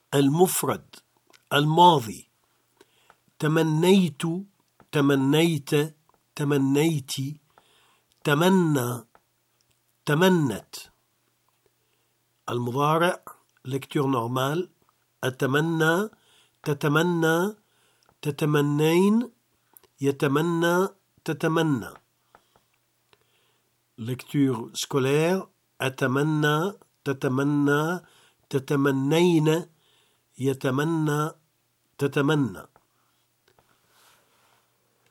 المفرد الماضي: تمنيت، تمنيت، تمنيت، تمنى، تمنت. المضارع lecture normale: أتمنى، تتمنى، تتمنين، يتمنى، تتمنى. lecture scolaire: أتمنى، تتمنى، تتمنين، يتمنى، تتمنى.